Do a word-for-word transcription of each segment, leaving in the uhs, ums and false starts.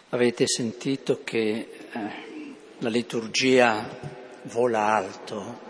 Avete sentito che eh, la liturgia vola alto.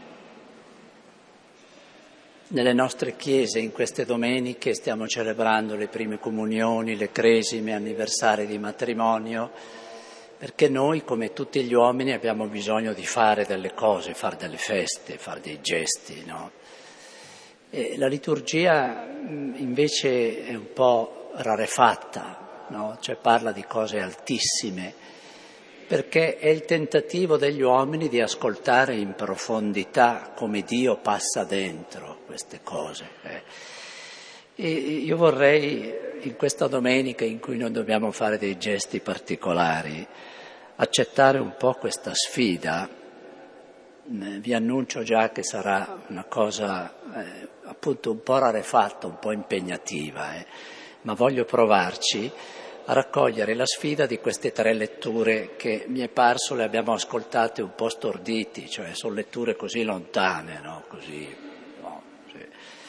Nelle nostre chiese in queste domeniche stiamo celebrando le prime comunioni, le cresime, anniversari di matrimonio, perché noi, come tutti gli uomini, abbiamo bisogno di fare delle cose, fare delle feste, fare dei gesti, no? E la liturgia invece è un po' rarefatta, no? Cioè parla di cose altissime, perché è il tentativo degli uomini di ascoltare in profondità come Dio passa dentro queste cose. Eh. E io vorrei, in questa domenica in cui noi dobbiamo fare dei gesti particolari, accettare un po' questa sfida. Vi annuncio già che sarà una cosa eh, appunto un po' rarefatta, un po' impegnativa, eh. ma voglio provarci a raccogliere la sfida di queste tre letture che mi è parso le abbiamo ascoltate un po' storditi, cioè sono letture così lontane, no? Così, no? Sì.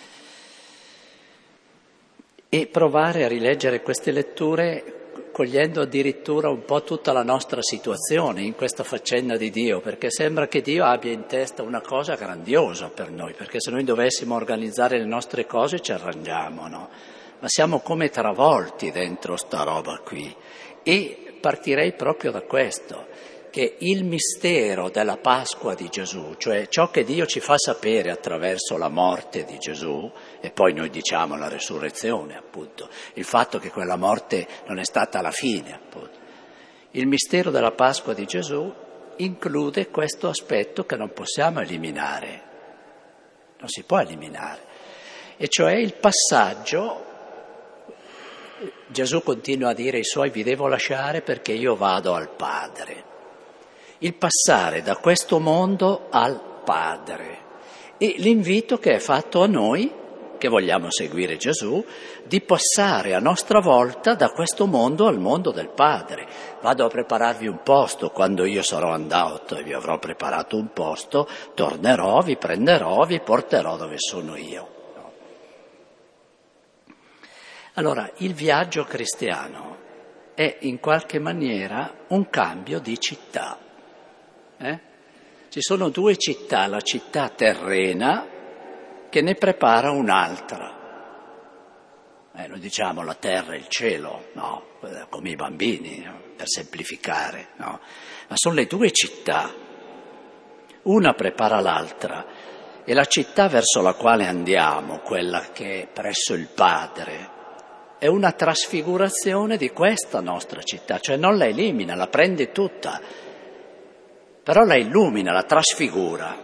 E provare a rileggere queste letture cogliendo addirittura un po' tutta la nostra situazione in questa faccenda di Dio, perché sembra che Dio abbia in testa una cosa grandiosa per noi, perché se noi dovessimo organizzare le nostre cose ci arrangiamo, no? Ma siamo come travolti dentro sta roba qui. E partirei proprio da questo, che il mistero della Pasqua di Gesù, cioè ciò che Dio ci fa sapere attraverso la morte di Gesù, e poi noi diciamo la resurrezione, appunto, il fatto che quella morte non è stata la fine, appunto. Il mistero della Pasqua di Gesù include questo aspetto che non possiamo eliminare, non si può eliminare, e cioè il passaggio. Gesù continua a dire ai suoi: vi devo lasciare perché io vado al Padre. Il passare da questo mondo al Padre e l'invito che è fatto a noi, che vogliamo seguire Gesù, di passare a nostra volta da questo mondo al mondo del Padre. Vado a prepararvi un posto, quando io sarò andato e vi avrò preparato un posto, tornerò, vi prenderò, vi porterò dove sono io. Allora, il viaggio cristiano è in qualche maniera un cambio di città. Eh? Ci sono due città, la città terrena che ne prepara un'altra. Eh, noi diciamo la terra e il cielo, no, come i bambini, no? Per semplificare, no? Ma sono le due città, una prepara l'altra, e la città verso la quale andiamo, quella che è presso il Padre, è una trasfigurazione di questa nostra città, cioè non la elimina, la prende tutta, però la illumina, la trasfigura.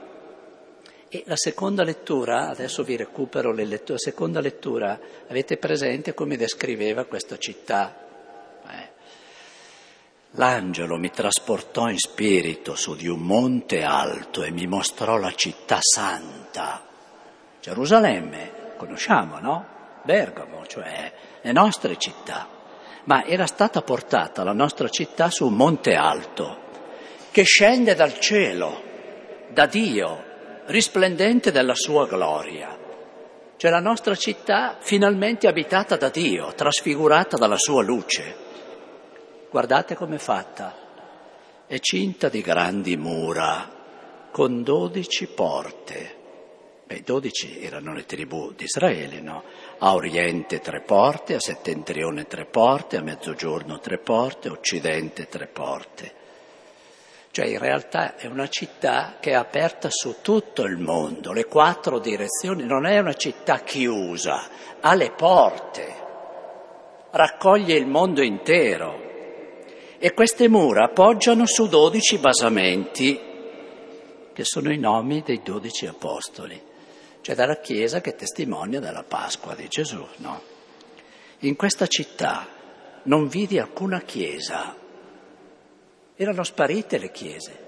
E la seconda lettura, adesso vi recupero le letture, la seconda lettura, avete presente come descriveva questa città? Eh. L'angelo mi trasportò in spirito su di un monte alto e mi mostrò la città santa, Gerusalemme, conosciamo, no? Bergamo, cioè le nostre città, ma era stata portata la nostra città su un monte alto che scende dal cielo, da Dio, risplendente della sua gloria. Cioè la nostra città finalmente abitata da Dio, trasfigurata dalla sua luce. Guardate com'è fatta, è cinta di grandi mura con dodici porte. Beh, dodici erano le tribù di Israele, no? A oriente tre porte, a settentrione tre porte, a mezzogiorno tre porte, a occidente tre porte. Cioè in realtà è una città che è aperta su tutto il mondo, le quattro direzioni, non è una città chiusa, ha le porte, raccoglie il mondo intero. E queste mura poggiano su dodici basamenti, che sono i nomi dei dodici apostoli. Cioè dalla Chiesa che testimonia della Pasqua di Gesù, no? In questa città non vidi alcuna chiesa, erano sparite le chiese,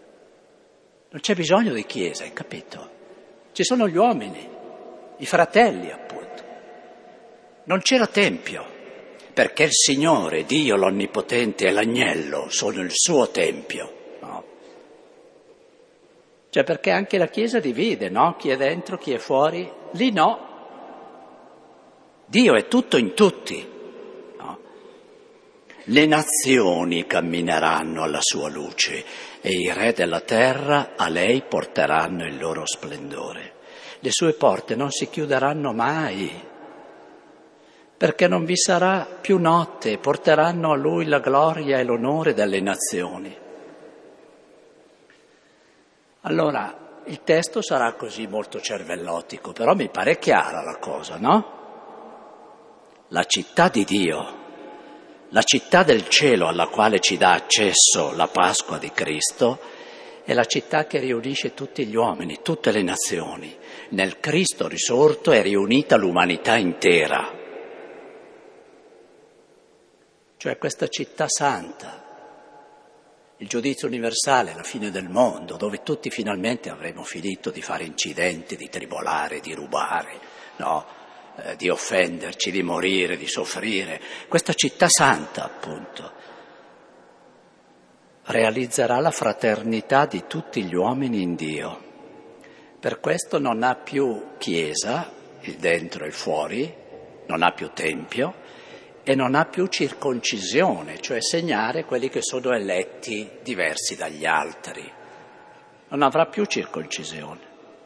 non c'è bisogno di chiesa, hai capito? Ci sono gli uomini, i fratelli appunto, non c'era tempio, perché il Signore, Dio l'Onnipotente e l'Agnello sono il suo tempio. Cioè perché anche la Chiesa divide, no? Chi è dentro, chi è fuori. Lì no. Dio è tutto in tutti. No? Le nazioni cammineranno alla sua luce e i re della terra a lei porteranno il loro splendore. Le sue porte non si chiuderanno mai, perché non vi sarà più notte, porteranno a lui la gloria e l'onore delle nazioni. Allora, il testo sarà così molto cervellotico, però mi pare chiara la cosa, no? La città di Dio, la città del cielo alla quale ci dà accesso la Pasqua di Cristo, è la città che riunisce tutti gli uomini, tutte le nazioni. Nel Cristo risorto è riunita l'umanità intera. Cioè questa città santa, il giudizio universale, la fine del mondo, dove tutti finalmente avremo finito di fare incidenti, di tribolare, di rubare, no? Eh, di offenderci, di morire, di soffrire. Questa città santa, appunto, realizzerà la fraternità di tutti gli uomini in Dio. Per questo non ha più chiesa, il dentro e il fuori, non ha più tempio e non ha più circoncisione, cioè segnare quelli che sono eletti diversi dagli altri. Non avrà più circoncisione.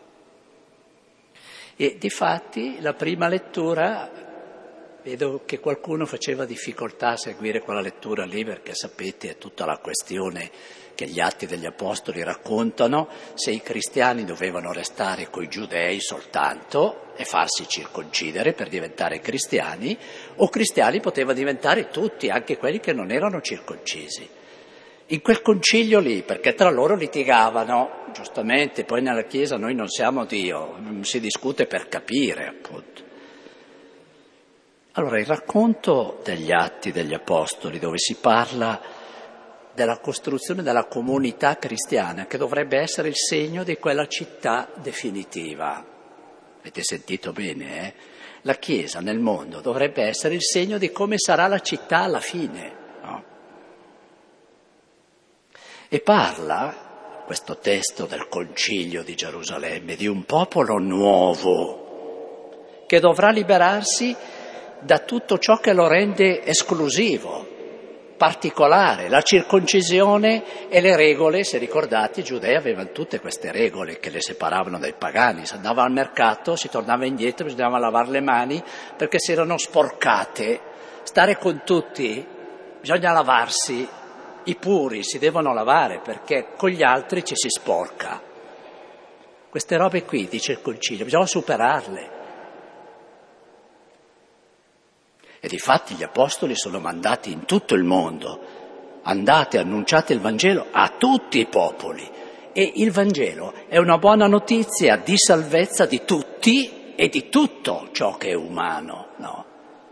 E difatti la prima lettura, vedo che qualcuno faceva difficoltà a seguire quella lettura lì, perché sapete è tutta la questione che gli Atti degli Apostoli raccontano, se i cristiani dovevano restare coi giudei soltanto e farsi circoncidere per diventare cristiani, o cristiani potevano diventare tutti, anche quelli che non erano circoncisi. In quel concilio lì, perché tra loro litigavano, giustamente, poi nella Chiesa noi non siamo Dio, si discute per capire, appunto. Allora, il racconto degli Atti degli Apostoli, dove si parla della costruzione della comunità cristiana, che dovrebbe essere il segno di quella città definitiva. Avete sentito bene, eh? La Chiesa nel mondo dovrebbe essere il segno di come sarà la città alla fine, no? E parla, questo testo del Concilio di Gerusalemme, di un popolo nuovo che dovrà liberarsi da tutto ciò che lo rende esclusivo, particolare. La circoncisione e le regole, se ricordate, i giudei avevano tutte queste regole che le separavano dai pagani. Se andava al mercato, si tornava indietro, bisognava lavare le mani perché si erano sporcate. Stare con tutti, bisogna lavarsi. I puri si devono lavare perché con gli altri ci si sporca. Queste robe qui, dice il Concilio, bisogna superarle. E difatti gli apostoli sono mandati in tutto il mondo. Andate, annunciate il Vangelo a tutti i popoli. E il Vangelo è una buona notizia di salvezza di tutti e di tutto ciò che è umano, no?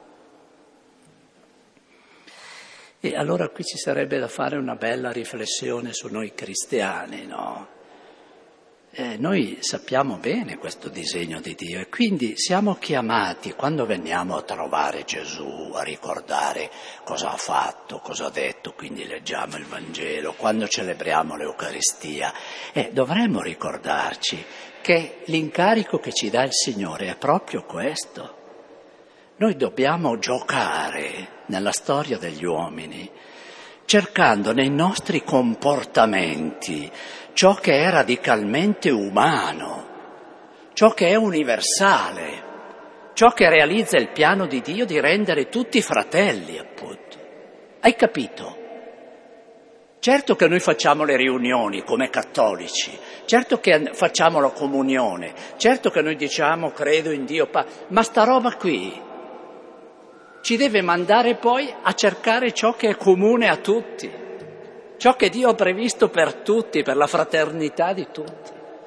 E allora qui ci sarebbe da fare una bella riflessione su noi cristiani, no? Eh, noi sappiamo bene questo disegno di Dio e quindi siamo chiamati, quando veniamo a trovare Gesù, a ricordare cosa ha fatto, cosa ha detto, quindi leggiamo il Vangelo, quando celebriamo l'Eucaristia, eh, dovremmo ricordarci che l'incarico che ci dà il Signore è proprio questo. Noi dobbiamo giocare nella storia degli uomini, cercando nei nostri comportamenti ciò che è radicalmente umano, ciò che è universale, ciò che realizza il piano di Dio di rendere tutti fratelli, appunto. Hai capito? Certo che noi facciamo le riunioni come cattolici, certo che facciamo la comunione, certo che noi diciamo credo in Dio, ma sta roba qui ci deve mandare poi a cercare ciò che è comune a tutti, ciò che Dio ha previsto per tutti, per la fraternità di tutti.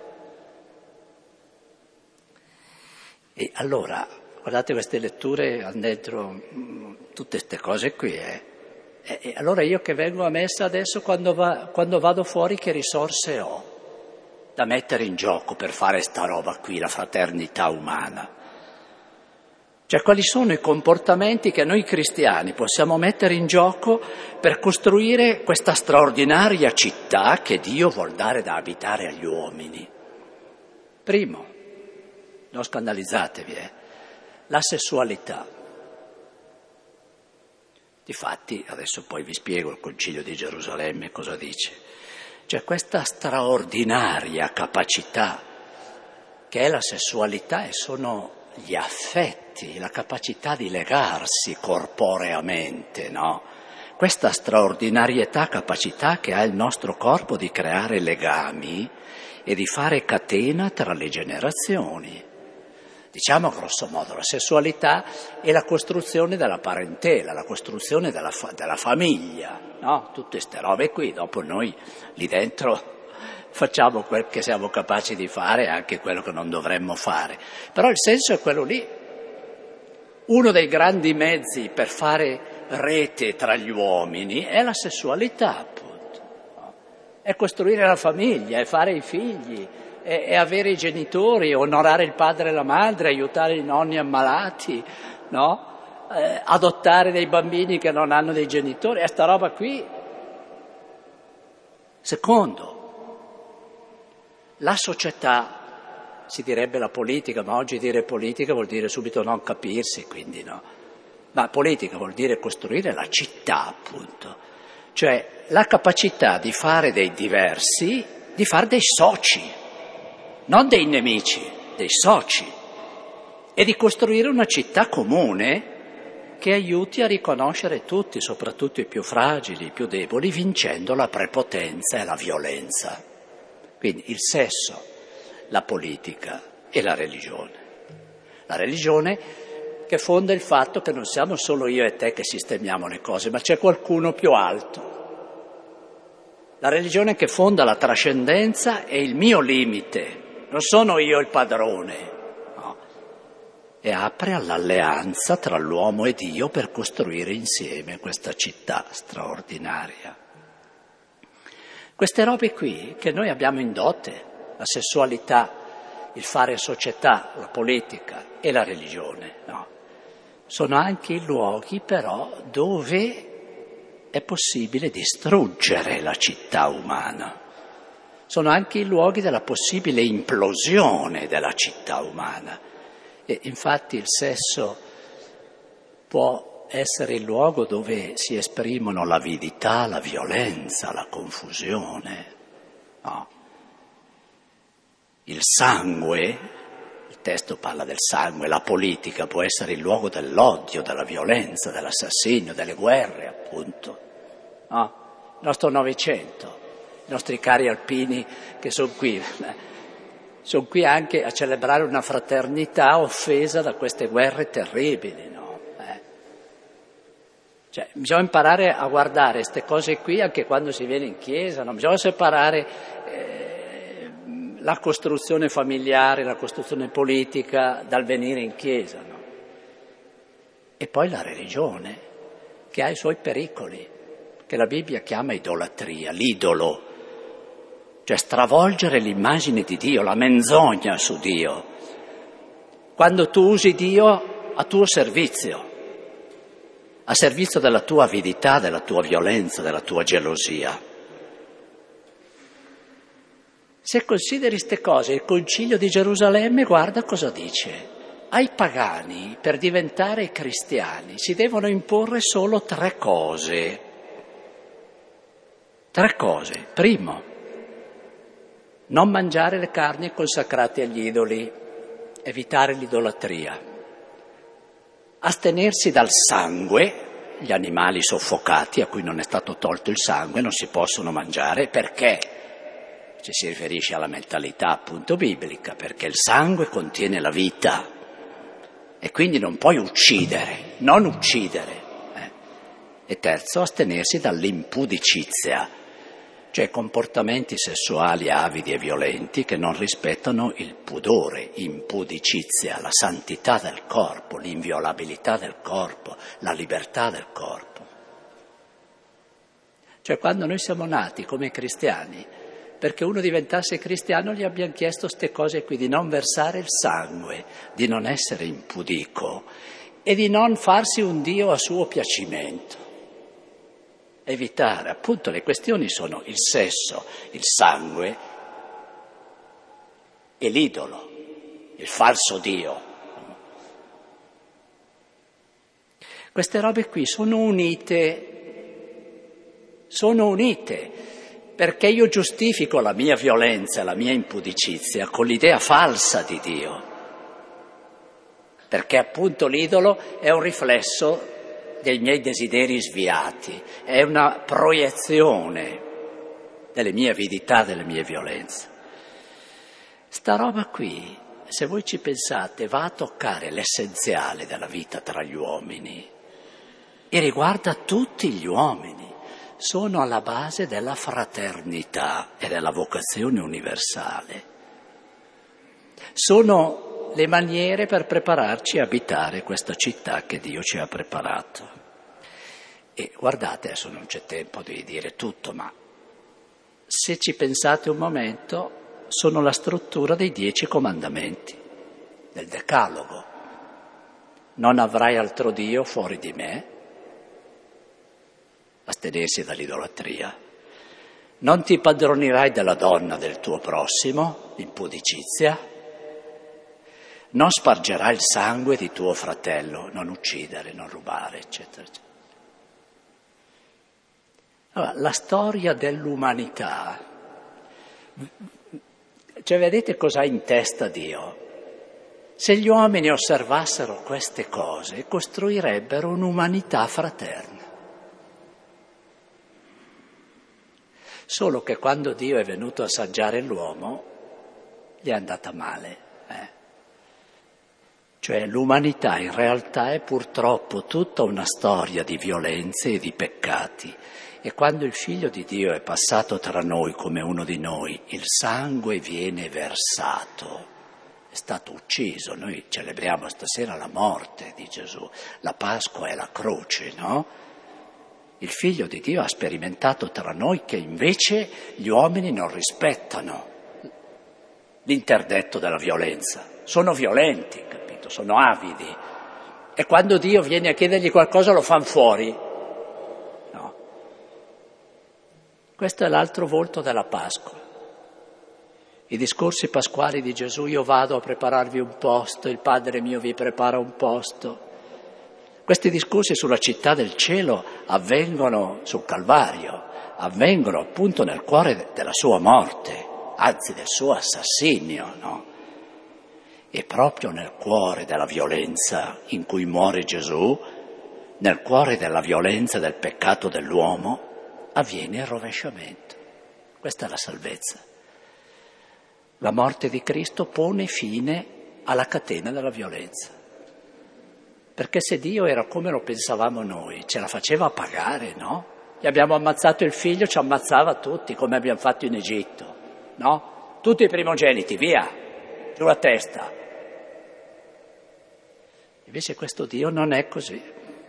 E allora, guardate, queste letture hanno dentro mh, tutte queste cose qui, eh. E, e allora io che vengo a messa adesso, quando, va, quando vado fuori, che risorse ho da mettere in gioco per fare sta roba qui, la fraternità umana? Cioè, quali sono i comportamenti che noi cristiani possiamo mettere in gioco per costruire questa straordinaria città che Dio vuol dare da abitare agli uomini? Primo, non scandalizzatevi, eh, la sessualità. Difatti, adesso poi vi spiego il Concilio di Gerusalemme cosa dice. C'è questa straordinaria capacità che è la sessualità e sono gli affetti, la capacità di legarsi corporeamente, no? Questa straordinarietà, capacità che ha il nostro corpo di creare legami e di fare catena tra le generazioni. Diciamo grosso modo, la sessualità è la costruzione della parentela, la costruzione della, fa- della famiglia, no? Tutte queste robe qui, dopo noi lì dentro facciamo quel che siamo capaci di fare e anche quello che non dovremmo fare. Però il senso è quello lì. Uno dei grandi mezzi per fare rete tra gli uomini è la sessualità, appunto. No? È costruire la famiglia, è fare i figli, è, è avere i genitori, onorare il padre e la madre, aiutare i nonni ammalati, no? Eh, adottare dei bambini che non hanno dei genitori, è sta roba qui. Secondo, la società, si direbbe la politica, ma oggi dire politica vuol dire subito non capirsi, quindi no. Ma politica vuol dire costruire la città, appunto. Cioè la capacità di fare dei diversi, di fare dei soci, non dei nemici, dei soci, e di costruire una città comune che aiuti a riconoscere tutti, soprattutto i più fragili, i più deboli, vincendo la prepotenza e la violenza. Quindi il sesso, la politica e la religione. La religione che fonda il fatto che non siamo solo io e te che sistemiamo le cose, ma c'è qualcuno più alto. La religione che fonda la trascendenza e il mio limite, non sono io il padrone, no. E apre all'alleanza tra l'uomo e Dio per costruire insieme questa città straordinaria. Queste robe qui che noi abbiamo indotte, la sessualità, il fare società, la politica e la religione, no? Sono anche i luoghi però dove è possibile distruggere la città umana. Sono anche i luoghi della possibile implosione della città umana. E infatti il sesso può essere il luogo dove si esprimono l'avidità, la violenza, la confusione, no? Il sangue, il testo parla del sangue, la politica può essere il luogo dell'odio, della violenza, dell'assassinio, delle guerre, appunto, no? Il nostro Novecento, i nostri cari alpini che sono qui, sono qui anche a celebrare una fraternità offesa da queste guerre terribili, no? Cioè, bisogna imparare a guardare queste cose qui anche quando si viene in chiesa, non bisogna separare eh, la costruzione familiare, la costruzione politica dal venire in chiesa, no? E poi la religione, che ha i suoi pericoli, che la Bibbia chiama idolatria, l'idolo, cioè stravolgere l'immagine di Dio, la menzogna su Dio, quando tu usi Dio a tuo servizio, a servizio della tua avidità, della tua violenza, della tua gelosia. Se consideri queste cose, il Concilio di Gerusalemme, guarda cosa dice. Ai pagani, per diventare cristiani, si devono imporre solo tre cose. Tre cose. Primo, non mangiare le carni consacrate agli idoli, evitare l'idolatria. Astenersi dal sangue, gli animali soffocati a cui non è stato tolto il sangue non si possono mangiare, perché? Ci si riferisce alla mentalità appunto biblica, perché il sangue contiene la vita e quindi non puoi uccidere, non uccidere. Eh. E terzo, astenersi dall'impudicizia, cioè comportamenti sessuali avidi e violenti che non rispettano il pudore, impudicizia, la santità del corpo, l'inviolabilità del corpo, la libertà del corpo. Cioè quando noi siamo nati come cristiani, perché uno diventasse cristiano gli abbiamo chiesto queste cose qui, di non versare il sangue, di non essere impudico e di non farsi un Dio a suo piacimento. Evitare, appunto, le questioni sono il sesso, il sangue e l'idolo, il falso Dio. Queste robe qui sono unite, sono unite, perché io giustifico la mia violenza, la mia impudicizia con l'idea falsa di Dio, perché appunto l'idolo è un riflesso dei miei desideri sviati, è una proiezione delle mie avidità, delle mie violenze. Sta roba qui, se voi ci pensate, va a toccare l'essenziale della vita tra gli uomini e riguarda tutti gli uomini. Sono alla base della fraternità e della vocazione universale. Sono le maniere per prepararci a abitare questa città che Dio ci ha preparato. E guardate, adesso non c'è tempo di dire tutto, ma se ci pensate un momento, sono la struttura dei dieci comandamenti, del Decalogo. Non avrai altro Dio fuori di me, astenersi dall'idolatria. Non ti padronirai della donna del tuo prossimo, impudicizia. Non spargerai il sangue di tuo fratello, non uccidere, non rubare, eccetera, eccetera. Allora, la storia dell'umanità, cioè vedete cosa ha in testa Dio? Se gli uomini osservassero queste cose, costruirebbero un'umanità fraterna. Solo che quando Dio è venuto a assaggiare l'uomo, gli è andata male. Eh? Cioè l'umanità in realtà è purtroppo tutta una storia di violenze e di peccati. E quando il Figlio di Dio è passato tra noi come uno di noi, il sangue viene versato, è stato ucciso. Noi celebriamo stasera la morte di Gesù, la Pasqua è la croce, no? Il Figlio di Dio ha sperimentato tra noi che invece gli uomini non rispettano l'interdetto della violenza. Sono violenti, capito? Sono avidi. E quando Dio viene a chiedergli qualcosa lo fanno fuori. Questo è l'altro volto della Pasqua. I discorsi pasquali di Gesù, io vado a prepararvi un posto, il Padre mio vi prepara un posto. Questi discorsi sulla città del cielo avvengono sul Calvario, avvengono appunto nel cuore della sua morte, anzi del suo assassinio, no? E proprio nel cuore della violenza in cui muore Gesù, nel cuore della violenza del peccato dell'uomo, avviene il rovesciamento. Questa è la salvezza. La morte di Cristo pone fine alla catena della violenza. Perché se Dio era come lo pensavamo noi, ce la faceva pagare, no? Gli abbiamo ammazzato il figlio, ci ammazzava tutti, come abbiamo fatto in Egitto, no? Tutti i primogeniti, via, giù la testa. Invece questo Dio non è così.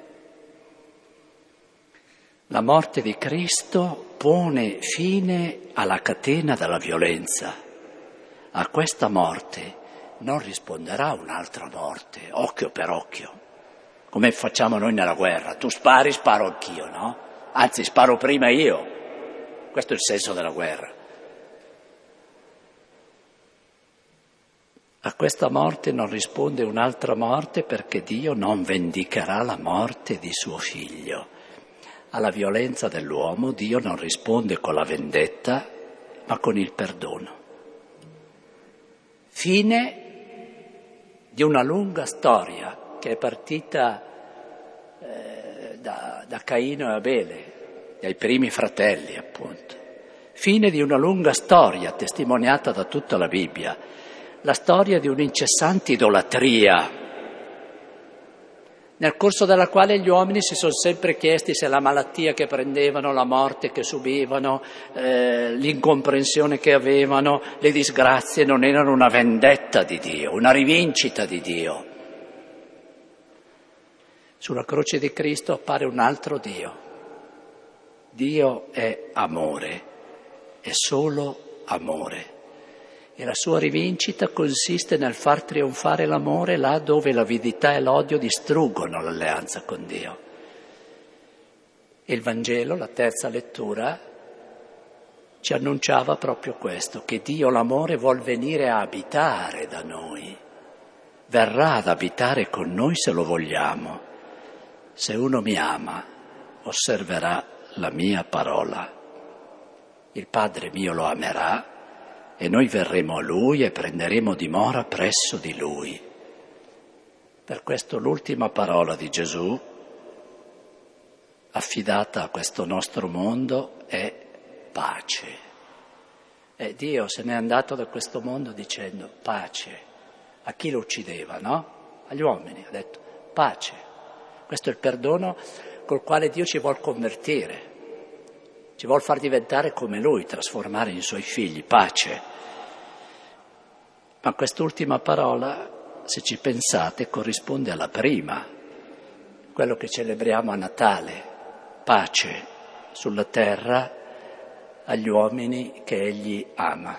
La morte di Cristo pone fine alla catena della violenza. A questa morte non risponderà un'altra morte, occhio per occhio, come facciamo noi nella guerra. Tu spari, sparo anch'io, no? Anzi, sparo prima io. Questo è il senso della guerra. A questa morte non risponde un'altra morte perché Dio non vendicherà la morte di suo figlio. Alla violenza dell'uomo Dio non risponde con la vendetta, ma con il perdono. Fine di una lunga storia che è partita eh, da, da Caino e Abele, dai primi fratelli appunto. Fine di una lunga storia testimoniata da tutta la Bibbia, la storia di un'incessante idolatria, nel corso della quale gli uomini si sono sempre chiesti se la malattia che prendevano, la morte che subivano, eh, l'incomprensione che avevano, le disgrazie non erano una vendetta di Dio, una rivincita di Dio. Sulla croce di Cristo appare un altro Dio. Dio è amore, è solo amore. E la sua rivincita consiste nel far trionfare l'amore là dove l'avidità e l'odio distruggono l'alleanza con Dio. E il Vangelo, la terza lettura, ci annunciava proprio questo, che Dio l'amore vuol venire a abitare da noi, verrà ad abitare con noi se lo vogliamo, se uno mi ama, osserverà la mia parola. Il Padre mio lo amerà e noi verremo a Lui e prenderemo dimora presso di Lui. Per questo l'ultima parola di Gesù, affidata a questo nostro mondo, è pace. E Dio se n'è andato da questo mondo dicendo pace. A chi lo uccideva, no? Agli uomini, ha detto pace. Questo è il perdono col quale Dio ci vuol convertire. Ci vuol far diventare come Lui, trasformare in Suoi figli, pace. Ma quest'ultima parola, se ci pensate, corrisponde alla prima, quello che celebriamo a Natale, pace sulla terra agli uomini che Egli ama.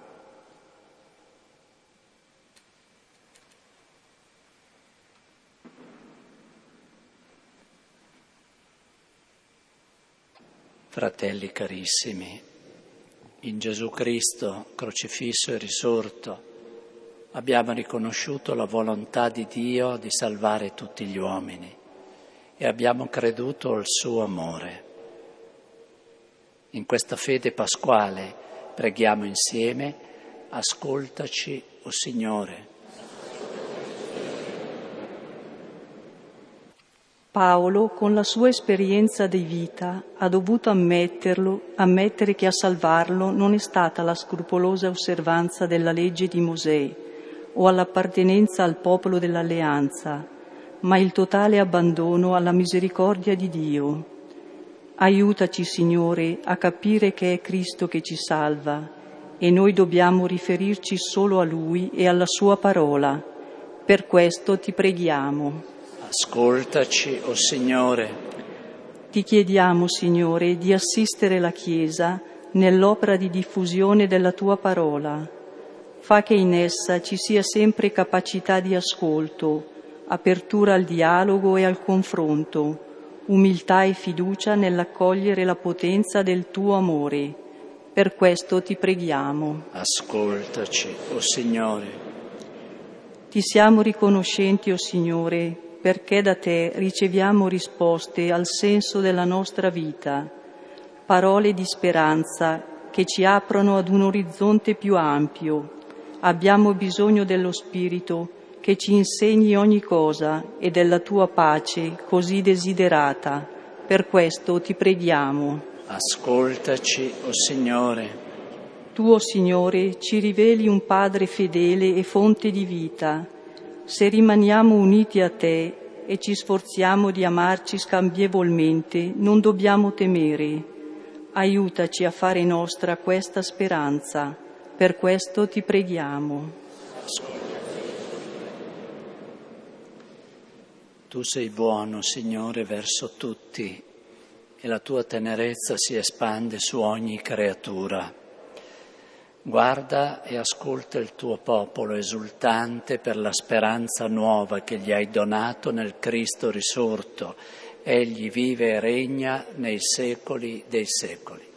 Fratelli carissimi, in Gesù Cristo, crocifisso e risorto, abbiamo riconosciuto la volontà di Dio di salvare tutti gli uomini e abbiamo creduto al suo amore. In questa fede pasquale preghiamo insieme: ascoltaci, o Signore. Paolo, con la sua esperienza di vita, ha dovuto ammetterlo, ammettere che a salvarlo non è stata la scrupolosa osservanza della legge di Mosè o all'appartenenza al popolo dell'alleanza, ma il totale abbandono alla misericordia di Dio. Aiutaci, Signore, a capire che è Cristo che ci salva e noi dobbiamo riferirci solo a Lui e alla Sua parola. Per questo ti preghiamo. Ascoltaci, o Signore. Ti chiediamo, Signore, di assistere la Chiesa nell'opera di diffusione della Tua parola. Fa che in essa ci sia sempre capacità di ascolto, apertura al dialogo e al confronto, umiltà e fiducia nell'accogliere la potenza del Tuo amore. Per questo ti preghiamo. Ascoltaci, o Signore. Ti siamo riconoscenti, o Signore, perché da Te riceviamo risposte al senso della nostra vita, parole di speranza che ci aprono ad un orizzonte più ampio. Abbiamo bisogno dello Spirito che ci insegni ogni cosa e della Tua pace così desiderata. Per questo ti preghiamo. Ascoltaci, o Signore. Tu, o Signore, ci riveli un Padre fedele e fonte di vita. Se rimaniamo uniti a Te e ci sforziamo di amarci scambievolmente, non dobbiamo temere. Aiutaci a fare nostra questa speranza. Per questo ti preghiamo. Tu sei buono, Signore, verso tutti e la Tua tenerezza si espande su ogni creatura. Guarda e ascolta il Tuo popolo esultante per la speranza nuova che gli hai donato nel Cristo risorto. Egli vive e regna nei secoli dei secoli.